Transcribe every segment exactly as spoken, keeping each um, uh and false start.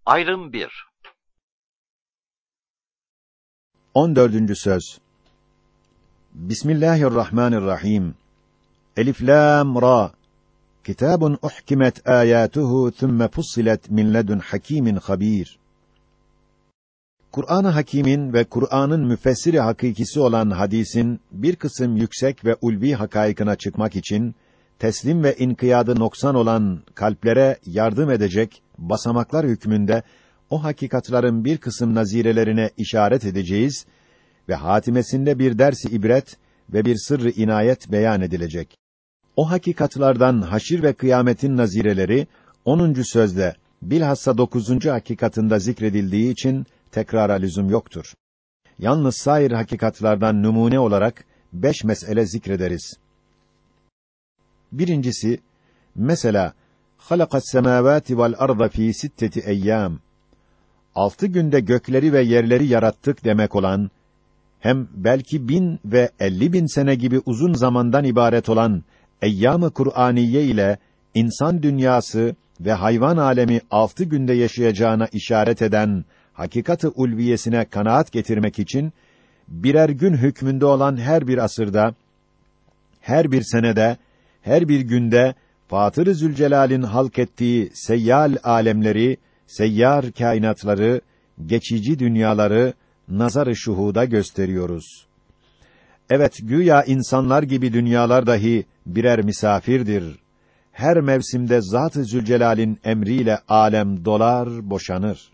Ayrım bir. on dördüncü söz. Bismillahirrahmanirrahim. Elif lam ra. Kitabun uhkimet ayatuhu thumma fussilet min ledun hakimin habir. Kur'an-ı Hakîm'in ve Kur'an'ın müfessiri hakikisi olan hadisin bir kısım yüksek ve ulvi hakaikına çıkmak için teslim ve inkiyadı noksan olan kalplere yardım edecek basamaklar hükmünde o hakikatların bir kısım nazirelerine işaret edeceğiz ve hatimesinde bir ders-i ibret ve bir sırrı inayet beyan edilecek. O hakikatlardan haşir ve kıyametin nazireleri onuncu sözde bilhassa dokuzuncu hakikatında zikredildiği için tekrara lüzum yoktur. Yalnız sair hakikatlardan numune olarak beş mesele zikrederiz. Birincisi, mesela halakas semâvâti vel arda fî sitteti eyyâm. Altı günde gökleri ve yerleri yarattık demek olan, hem belki bin ve elli bin sene gibi uzun zamandan ibaret olan eyyâm-ı Kur'aniye ile insan dünyası ve hayvan alemi altı günde yaşayacağına işaret eden hakikat-ı ulviyesine kanaat getirmek için birer gün hükmünde olan her bir asırda, her bir senede, her bir günde Fatır-ı Zülcelal'in halk ettiği seyyal alemleri, seyyar kainatları, geçici dünyaları nazar-ı şuhuda gösteriyoruz. Evet, güya insanlar gibi dünyalar dahi birer misafirdir. Her mevsimde Zat-ı Zülcelal'in emriyle alem dolar, boşanır.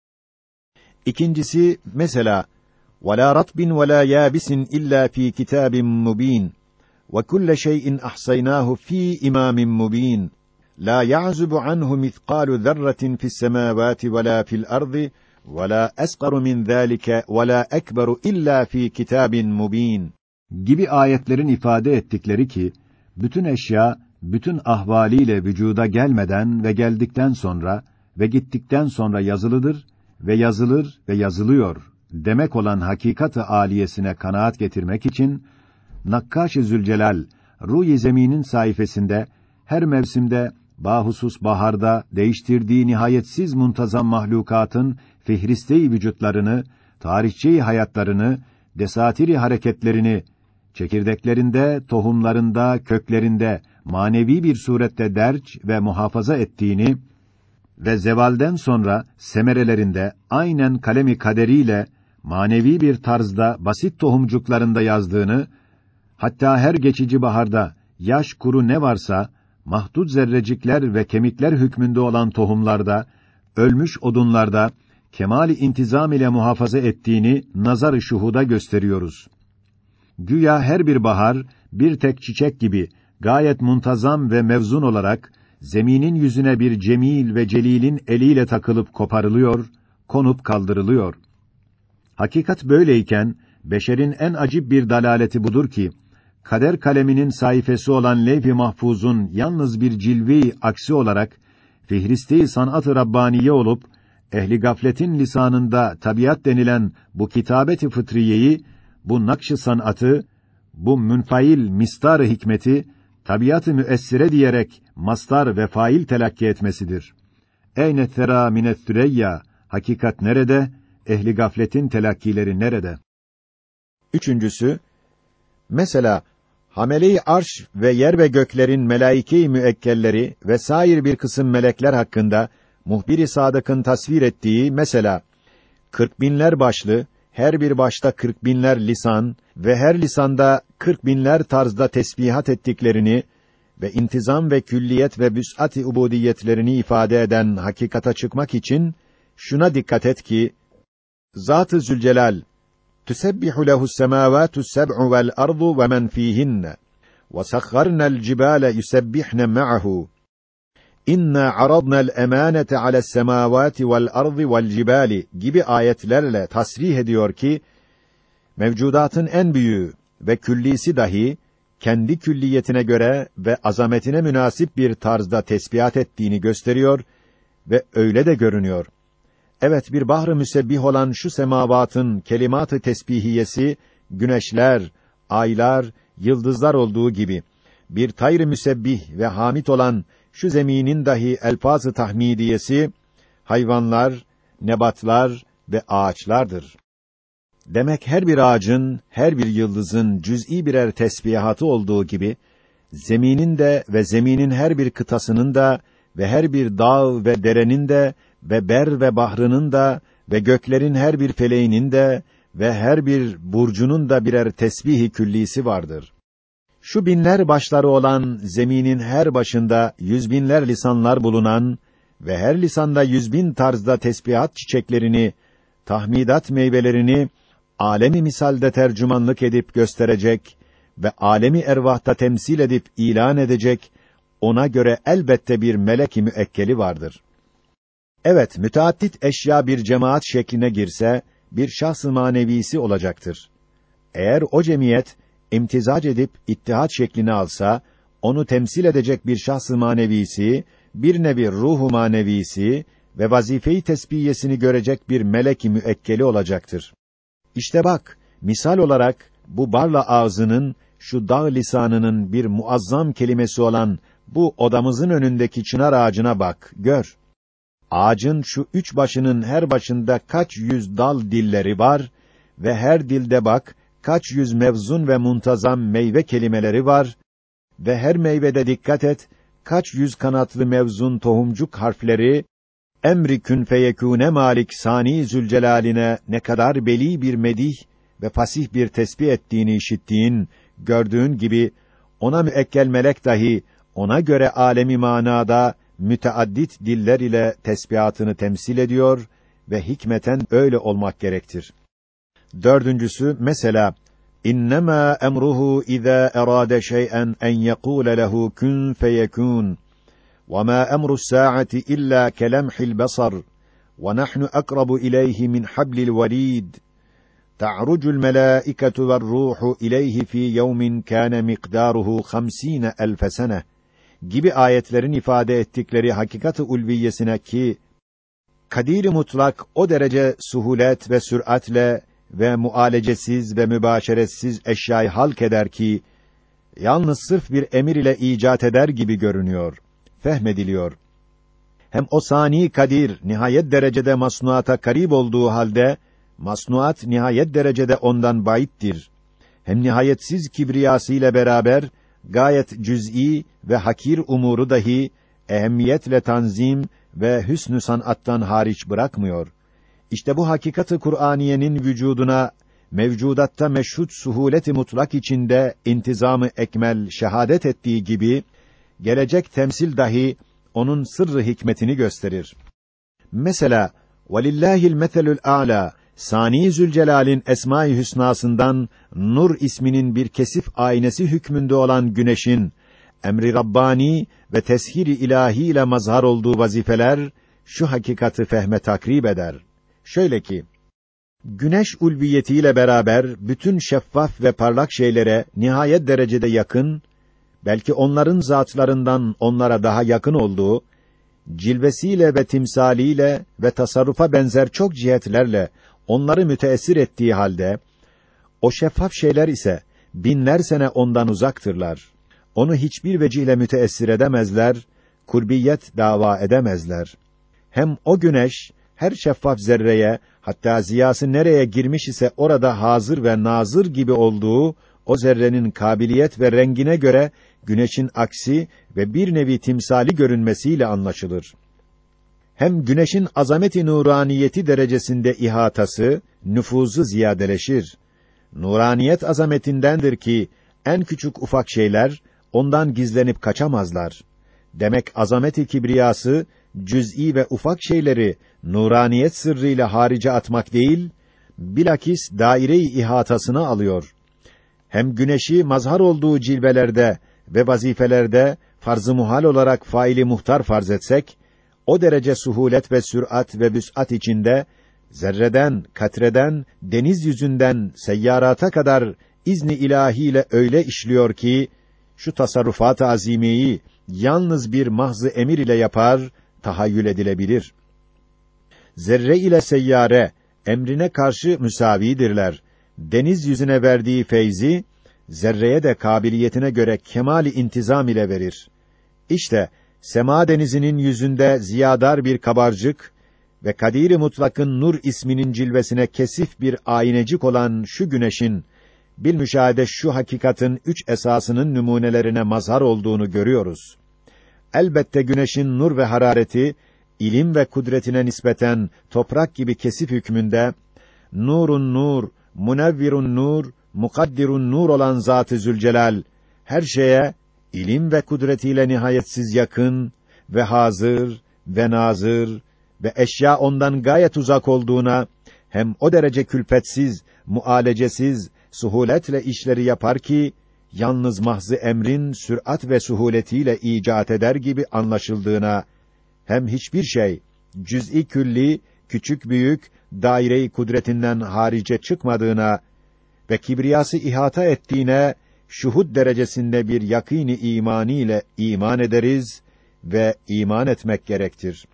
İkincisi, mesela وَلَا رَطْبٍ وَلَا يَابِسٍ إِلَّا فِي كِتَابٍ مُب۪ينٍ وَكُلَّ شَيْءٍ أَحْصَيْنَاهُ فِي إِمَامٍ مُب۪ينٍ لَا يَعْزُبُ عَنْهُ مِثْقَالُ ذَرَّةٍ فِي السَّمَاوَاتِ وَلَا فِي الْأَرْضِ وَلَا أَصْغَرُ مِنْ ذَٰلِكَ وَلَا أَكْبَرُ إِلَّا فِي كِتَابٍ مُب۪ينٍ gibi ayetlerin ifade ettikleri ki, bütün eşya, bütün ahvaliyle vücuda gelmeden ve geldikten sonra ve gittikten sonra yazılıdır ve yazılır ve yazılıyor demek olan hakikat-ı âliyesine kanaat getirmek için, Nakkaş-ı Zülcelal, Ruh-i Zemin'in sayfasında, her mevsimde, bahusus baharda, değiştirdiği nihayetsiz muntazam mahlukatın fihriste-i vücutlarını, tarihçe-i hayatlarını, desatiri hareketlerini, çekirdeklerinde, tohumlarında, köklerinde, manevi bir surette derç ve muhafaza ettiğini ve zevalden sonra semerelerinde aynen kalemi kaderiyle manevi bir tarzda basit tohumcuklarında yazdığını, hatta her geçici baharda yaş kuru ne varsa mahdud zerrecikler ve kemikler hükmünde olan tohumlarda, ölmüş odunlarda kemali intizam ile muhafaza ettiğini nazar-ı şuhuda gösteriyoruz. Güya her bir bahar bir tek çiçek gibi gayet muntazam ve mevzun olarak zeminin yüzüne bir cemil ve celilin eliyle takılıp koparılıyor, konup kaldırılıyor. Hakikat böyleyken beşerin en acip bir dalaleti budur ki, kader kaleminin sayfası olan levh-i mahfuzun yalnız bir cilve-i aksi olarak fihriste-i sanat-ı rabbaniye olup ehli gafletin lisanında tabiat denilen bu kitabet-i fıtriyeyi, bu nakş-ı sanatı, bu münfail mistar-ı hikmeti tabiat-ı müessire diyerek mastar ve fail telakki etmesidir. Eyne tera minet süreyya, hakikat nerede? Ehli gafletin telakkileri nerede? Üçüncüsü, mesela hamele-i arş ve yer ve göklerin melaike-i müekkelleri ve sair bir kısım melekler hakkında muhbir-i sadıkın tasvir ettiği mesela kırk binler başlı, her bir başta kırk binler lisan ve her lisanda kırk binler tarzda tesbihat ettiklerini ve intizam ve külliyet ve büs'at-i ubudiyetlerini ifade eden hakikata çıkmak için şuna dikkat et ki, Zat-ı Zülcelal tüsebbihu lehu's semâvâtu's seb'u vel ardu ve men fîhinne ve sakharna'l cibâle yusebbihne ma'ahu. İnna aradna'l emânete ale's semâvâti vel ardı vel cibâli gibi ayetlerle tasrih ediyor ki, mevcudatın en büyüğü ve küllisi dahi kendi külliyetine göre ve azametine münasip bir tarzda tesbihat ettiğini gösteriyor ve öyle de görünüyor. Evet, bir bahr-ı müsebbih olan şu semavatın kelimat-ı tesbihiyesi, güneşler, aylar, yıldızlar olduğu gibi, bir tayr-ı müsebbih ve hamid olan şu zeminin dahi elfaz-ı tahmidiyesi, hayvanlar, nebatlar ve ağaçlardır. Demek her bir ağacın, her bir yıldızın cüz'i birer tesbihatı olduğu gibi, zeminin de ve zeminin her bir kıtasının da ve her bir dağ ve derenin de ve ber ve bahrının da ve göklerin her bir feleğinin de ve her bir burcunun da birer tesbih-i küllisi vardır. Şu binler başları olan zeminin her başında yüz binler lisanlar bulunan ve her lisanda yüz bin tarzda tesbihat çiçeklerini, tahmidat meyvelerini alemi misalde tercümanlık edip gösterecek ve alemi ervahta temsil edip ilan edecek, ona göre elbette bir melek-i müekkeli vardır. Evet, müteaddit eşya bir cemaat şekline girse, bir şahs-ı manevisi olacaktır. Eğer o cemiyet, imtizac edip ittihat şeklini alsa, onu temsil edecek bir şahs-ı manevisi, bir nevi ruhu manevisi ve vazife-i tesbiyesini görecek bir melek-i müekkeli olacaktır. İşte bak, misal olarak, bu Barla ağzının, şu dağ lisanının bir muazzam kelimesi olan, bu odamızın önündeki çınar ağacına bak, gör. Ağacın şu üç başının her başında kaç yüz dal dilleri var ve her dilde bak, kaç yüz mevzun ve muntazam meyve kelimeleri var ve her meyvede dikkat et, kaç yüz kanatlı mevzun tohumcuk harfleri, emri kün feyekûne malik Sani Zülcelal'ine ne kadar beli bir medih ve fasih bir tesbih ettiğini işittiğin, gördüğün gibi, ona müekkel melek dahi, ona göre alemi manada, müteaddit diller ile tesbihatını temsil ediyor ve hikmeten öyle olmak gerektir. Dördüncüsü, mesela, İnnemâ emruhu izâ erâde şey'en en yekûle lehu kün feyekûn. وَمَا أَمْرُ السَّاعَةِ إِلَّا كَلَمْحِ الْبَصَرِ وَنَحْنُ أَقْرَبُ إِلَيْهِ مِنْ حَبْلِ الْوَرِيدِ تَعْرُجُ الْمَلَائِكَةُ وَالرُّوحُ إِلَيْهِ فِي يَوْمٍ كَانَ مِقْدَارُهُ خَمْسِينَ أَلْفَ سَنَةٍ gibi ayetlerin ifade ettikleri hakikat-ı ulviyesine ki, kadir-i mutlak o derece suhulet ve süratle ve mualecesiz ve mübaşeretsiz eşyayı halk eder ki, yalnız sırf bir emir ile icat eder gibi görünüyor, fehmediliyor. Hem o sani kadir, nihayet derecede masnuata karib olduğu halde, masnuat nihayet derecede ondan baittir. Hem nihayetsiz kibriyasıyla beraber, gayet cüz'i ve hakir umuru dahi, ehemmiyetle tanzim ve hüsnü sanattan hariç bırakmıyor. İşte bu hakikati Kur'aniyenin vücuduna, mevcudatta meşhud suhuleti mutlak içinde intizamı ekmel şehadet ettiği gibi, gelecek temsil dahi onun sırrı hikmetini gösterir. Mesela, وَلِلَّهِ الْمَثَلُ الْأَعْلَى Sani Zülcelal'in Esma-i Hüsnasından Nur isminin bir kesif aynesi hükmünde olan güneşin emri Rabbani ve teshir-i ilahi ile mazhar olduğu vazifeler şu hakikati fehme takrib eder. Şöyle ki, güneş ulviyetiyle beraber bütün şeffaf ve parlak şeylere nihayet derecede yakın, belki onların zatlarından onlara daha yakın olduğu, cilvesiyle ve timsaliyle ve tasarrufa benzer çok cihetlerle onları müteessir ettiği halde, o şeffaf şeyler ise binler sene ondan uzaktırlar. Onu hiçbir vecihle müteessir edemezler, kurbiyet dava edemezler. Hem o güneş, her şeffaf zerreye, hatta ziyası nereye girmiş ise orada hazır ve nazır gibi olduğu, o zerrenin kabiliyet ve rengine göre, güneşin aksi ve bir nevi timsali görünmesiyle anlaşılır. Hem güneşin azameti nuraniyeti derecesinde ihatası, nüfuzu ziyadeleşir. Nuraniyet azametindendir ki, en küçük ufak şeyler, ondan gizlenip kaçamazlar. Demek azameti kibriyası, cüz'i ve ufak şeyleri, nuraniyet sırrıyla harice atmak değil, bilakis daire-i ihatasına alıyor. Hem güneşi mazhar olduğu cilvelerde ve vazifelerde, farz-ı muhal olarak faili muhtar farz etsek, o derece suhulet ve sürat ve vüs'at içinde, zerreden, katreden, deniz yüzünden, seyyarata kadar, izni ilahiyle öyle işliyor ki, şu tasarrufat-ı azimeyi, yalnız bir mahz-ı emir ile yapar, tahayyül edilebilir. Zerre ile seyyare, emrine karşı müsavidirler. Deniz yüzüne verdiği feyzi, zerreye de kabiliyetine göre kemâl-i intizam ile verir. İşte, sema denizinin yüzünde ziyadar bir kabarcık ve Kadir-i Mutlak'ın Nur isminin cilvesine kesif bir aynecik olan şu güneşin, bilmüşahede şu hakikatin üç esasının numunelerine mazhar olduğunu görüyoruz. Elbette güneşin nur ve harareti, ilim ve kudretine nispeten toprak gibi kesif hükmünde, nurun nur, munevvirun nur, mukaddirun nur olan Zat-ı Zülcelal, her şeye ilim ve kudretiyle nihayetsiz yakın ve hazır ve nazır ve eşya ondan gayet uzak olduğuna, hem o derece külfetsiz, mualecesiz, suhuletle işleri yapar ki, yalnız mahzı emrin sürat ve suhuletiyle icat eder gibi anlaşıldığına, hem hiçbir şey, cüz'i külli, küçük büyük, daire-i kudretinden harice çıkmadığına ve kibriyası ihata ettiğine, şuhud derecesinde bir yakîn-i imani ile iman ederiz ve iman etmek gerektir.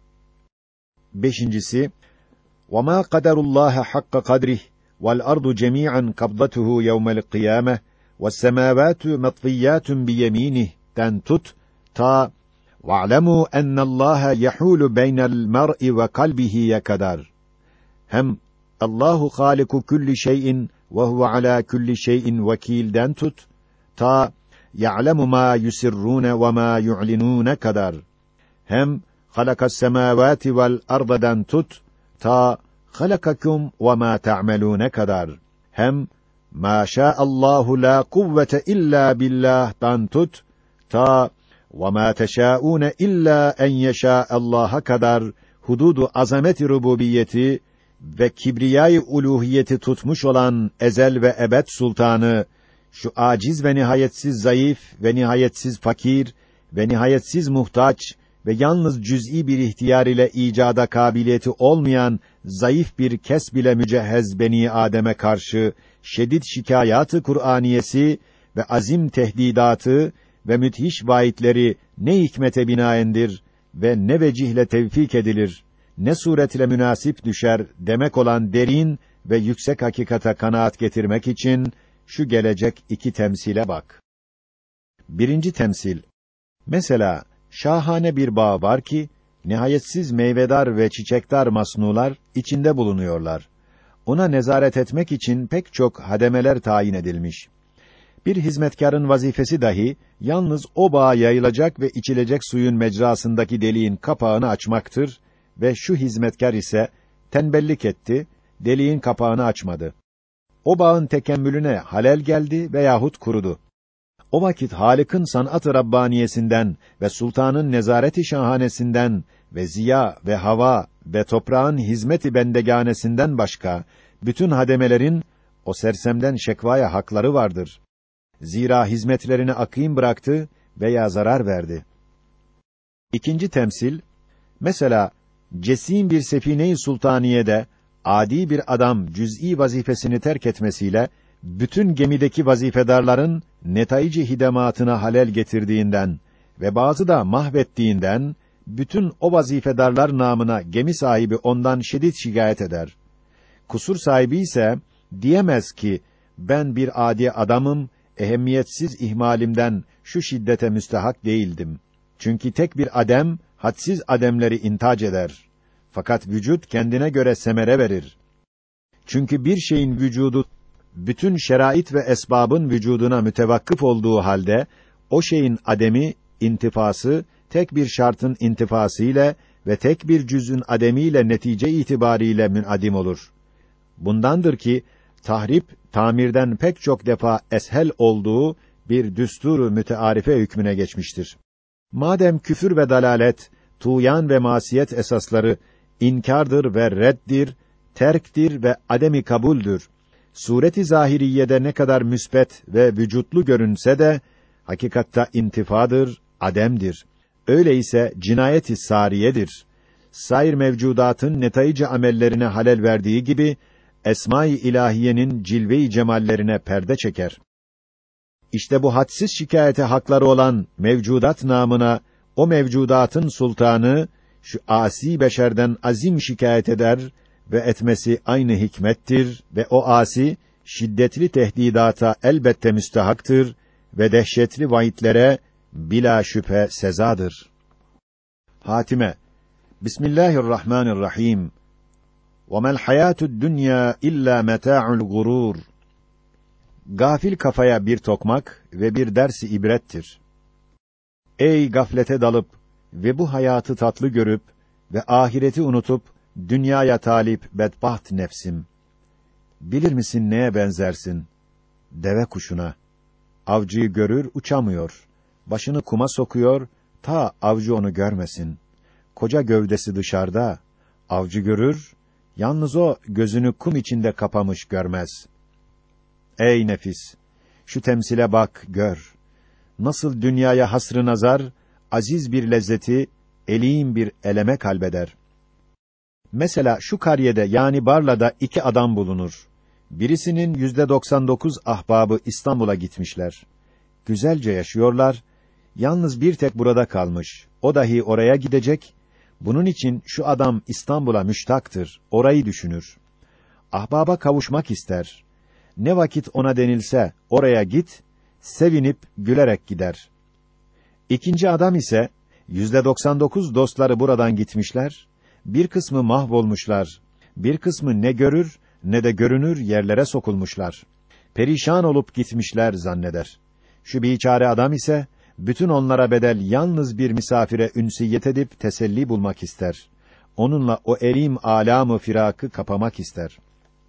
Beşincisi, وَمَا قَدَرُ اللّٰهَ حَقَّ قَدْرِهِ وَالْأَرْضُ جَمِيعًا قَبْضَتُهُ يَوْمَ الْقِيَامَةِ وَالسَّمَاوَاتُ مَطْوِيَّاتٌ بِيَمِينِهِ den tut, ta وَاعْلَمُوا أَنَّ اللّٰهَ يَحُولُ بَيْنَ الْمَرْءِ وَقَلْبِهِ kadar. Hem Allahu Hâliku kulli şeyin ve huve alâ kulli şeyin vekîl'den tut, ta ya'lemu mâ yusirrûne ve mâ yu'linûne kadar. Hem halakas semâvâti vel ardadan tut, ta halakakum ve mâ ta'melûne kadar. Hem mâ şâ'allâhu lâ kuvvete illâ billâh'dan tut, ta ve mâ teşâ'ûne illâ en yeşâ'allâha kadar hududu azamet-i rububiyyeti ve kibriyâ-i uluhiyeti tutmuş olan ezel ve ebed sultanı, şu aciz ve nihayetsiz zayıf ve nihayetsiz fakir ve nihayetsiz muhtaç ve yalnız cüz'i bir ihtiyar ile icada kabiliyeti olmayan zayıf bir kes bile mücehhez beni Adem'e karşı şedid şikâyat-ı Kur'aniyesi ve azim tehdidatı ve müthiş vaidleri ne hikmete binaendir ve ne vecihle tevfik edilir, ne suretle münasip düşer demek olan derin ve yüksek hakikata kanaat getirmek için şu gelecek iki temsile bak. Birinci temsil. Mesela şahane bir bağ var ki nihayetsiz meyvedar ve çiçekdar masnular içinde bulunuyorlar. Ona nezaret etmek için pek çok hademeler tayin edilmiş. Bir hizmetkarın vazifesi dahi yalnız o bağa yayılacak ve içilecek suyun mecrasındaki deliğin kapağını açmaktır ve şu hizmetkar ise tembellik etti, deliğin kapağını açmadı. O bağın tekemmülüne halel geldi veyahut kurudu. O vakit Halık'ın sanat-ı Rabbaniyesinden ve sultanın nezareti şahanesinden ve ziya ve hava ve toprağın hizmet-i bendegânesinden başka bütün hademelerin o sersemden şekvaya hakları vardır. Zira hizmetlerini akîm bıraktı veya zarar verdi. İkinci temsil, mesela cesim bir sefine-i sultaniyede adi bir adam cüz'i vazifesini terk etmesiyle bütün gemideki vazifedarların netaici hidematına halel getirdiğinden ve bazı da mahvettiğinden bütün o vazifedarlar namına gemi sahibi ondan şiddet şikayet eder. Kusur sahibi ise diyemez ki ben bir adi adamım, ehemmiyetsiz ihmalimden şu şiddete müstahak değildim. Çünkü tek bir adem hadsiz ademleri intac eder. Fakat vücut kendine göre semere verir. Çünkü bir şeyin vücudu bütün şerait ve esbabın vücuduna mütevakkıf olduğu halde o şeyin ademi, intifası tek bir şartın intifası ile ve tek bir cüz'ün ademiyle netice itibariyle münadim olur. Bundandır ki tahrip tamirden pek çok defa eshel olduğu bir düsturu mütearife hükmüne geçmiştir. Madem küfür ve dalalet, tuğyan ve masiyet esasları inkârdır ve reddir, terktir ve ademi kabuldür. Sureti zahiriyede ne kadar müsbet ve vücutlu görünse de hakikatta intifadır, ademdir. Öyleyse cinayet-i sariyedir. Sair mevcudatın netaic amellerine halel verdiği gibi esma-i ilahiyenin cilve-i cemallerine perde çeker. İşte bu hadsiz şikayete hakları olan mevcudat namına o mevcudatın sultanı şu asi beşerden azim şikayet eder ve etmesi aynı hikmettir ve o asi şiddetli tehdidata elbette müstehaktır ve dehşetli vaidlere bila şüphe sezadır. Hatime, Bismillahirrahmanirrahim. وَمَا الْحَيَاةُ الدُّنْيَا إِلَّا مَتَاعُ الْغُرُورِ. Gafil kafaya bir tokmak ve bir dersi ibrettir. Ey gaflete dalıp ve bu hayatı tatlı görüp ve ahireti unutup dünyaya talip bedbaht nefsim. Bilir misin neye benzersin? Deve kuşuna. Avcıyı görür, uçamıyor. Başını kuma sokuyor, ta avcı onu görmesin. Koca gövdesi dışarıda, avcı görür, yalnız o gözünü kum içinde kapamış görmez. Ey nefis! Şu temsile bak, gör. Nasıl dünyaya hasrı nazar, aziz bir lezzeti, elîm bir eleme kalbeder. Mesela şu karyede yani Barla'da iki adam bulunur. Birisinin yüzde doksan dokuz ahbabı İstanbul'a gitmişler. Güzelce yaşıyorlar, yalnız bir tek burada kalmış. O dahi oraya gidecek. Bunun için şu adam İstanbul'a müştaktır, orayı düşünür. Ahbaba kavuşmak ister. Ne vakit ona denilse, oraya git, sevinip, gülerek gider. İkinci adam ise, yüzde doksan dokuz dostları buradan gitmişler, bir kısmı mahvolmuşlar, bir kısmı ne görür, ne de görünür yerlere sokulmuşlar. Perişan olup gitmişler zanneder. Şu biçare adam ise, bütün onlara bedel yalnız bir misafire ünsiyet edip teselli bulmak ister. Onunla o elim âlâmı firakı kapamak ister.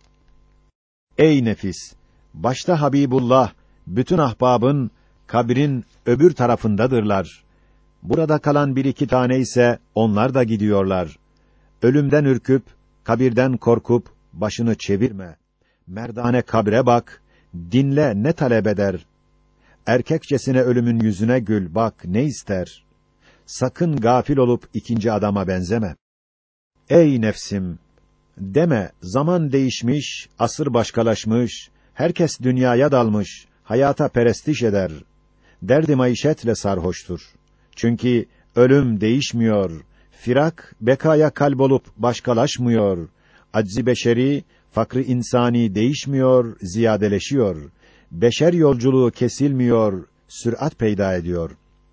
Ey nefis! Başta Habibullah, bütün ahbabın, kabrin öbür tarafındadırlar. Burada kalan bir iki tane ise, onlar da gidiyorlar. Ölümden ürküp, kabirden korkup, başını çevirme. Merdane kabre bak, dinle ne talep eder. Erkekçesine ölümün yüzüne gül, bak ne ister. Sakın gafil olup ikinci adama benzeme. Ey nefsim! Deme, zaman değişmiş, asır başkalaşmış, herkes dünyaya dalmış, hayata perestiş eder. Derdi maişetle sarhoştur. Çünkü ölüm değişmiyor, firak, bekaya kalbolup başkalaşmıyor. Aczi beşeri, fakrı insani değişmiyor, ziyadeleşiyor. Beşer yolculuğu kesilmiyor, sürat peyda ediyor.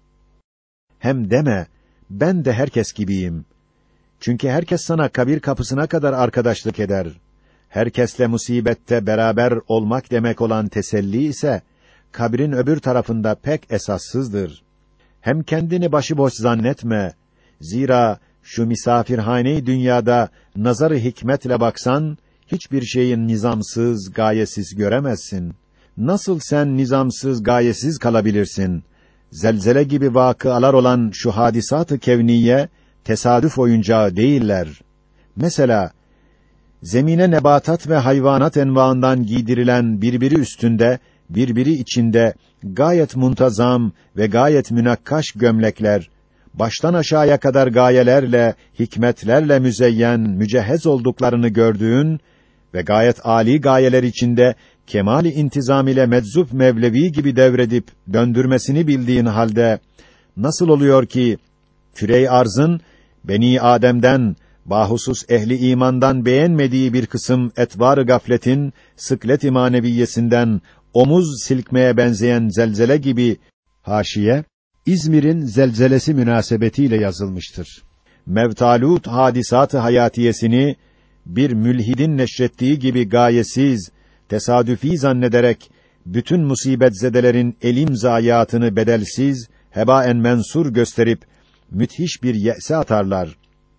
Hem deme, ben de herkes gibiyim. Çünkü herkes sana kabir kapısına kadar arkadaşlık eder. Herkesle musibette beraber olmak demek olan teselli ise, kabrin öbür tarafında pek esassızdır. Hem kendini başıboş zannetme. Zira şu misafirhane-i dünyada nazarı hikmetle baksan, hiçbir şeyin nizamsız, gayesiz göremezsin. Nasıl sen nizamsız, gayesiz kalabilirsin? Zelzele gibi vakıalar olan şu hadisat-ı kevniye, tesadüf oyuncağı değiller. Mesela, zemine nebatat ve hayvanat envaından giydirilen birbiri üstünde, birbiri içinde, gayet muntazam ve gayet münakkaş gömlekler, baştan aşağıya kadar gayelerle, hikmetlerle müzeyyen, mücehhez olduklarını gördüğün ve gayet âli gayeler içinde, kemâl-i intizam ile meczup Mevlevi gibi devredip, döndürmesini bildiğin halde, nasıl oluyor ki, küre-i arzın, Beni Adem'den, bahusus ehli imandan beğenmediği bir kısım etvar-ı gafletin, sıklet-i maneviyesinden, omuz silkmeye benzeyen zelzele gibi, haşiye, İzmir'in zelzelesi münasebetiyle yazılmıştır. Mevtalut hadisat-ı hayatiyesini, bir mülhidin neşrettiği gibi gayesiz, tesadüfi zannederek, bütün musibetzedelerin elim zayiatını bedelsiz, hebaen mensur gösterip, müthiş bir ye'se atarlar.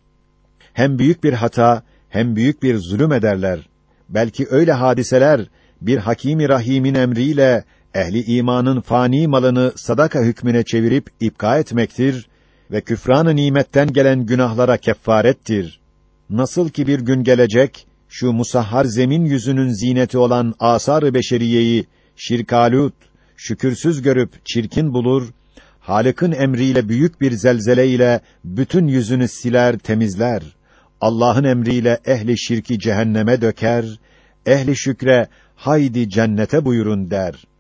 Hem büyük bir hata, hem büyük bir zulüm ederler. Belki öyle hadiseler, bir Hakîm-i Rahîm'in emriyle, ehli imanın fani malını sadaka hükmüne çevirip ipka etmektir ve küfran-ı nimetten gelen günahlara keffarettir. Nasıl ki bir gün gelecek, şu musahhar zemin yüzünün zineti olan asar-ı beşeriyeyi, şirkalut, şükürsüz görüp çirkin bulur, Halık'ın emriyle büyük bir zelzele ile bütün yüzünü siler, temizler. Allah'ın emriyle ehli şirki cehenneme döker, ehli şükre haydi cennete buyurun der.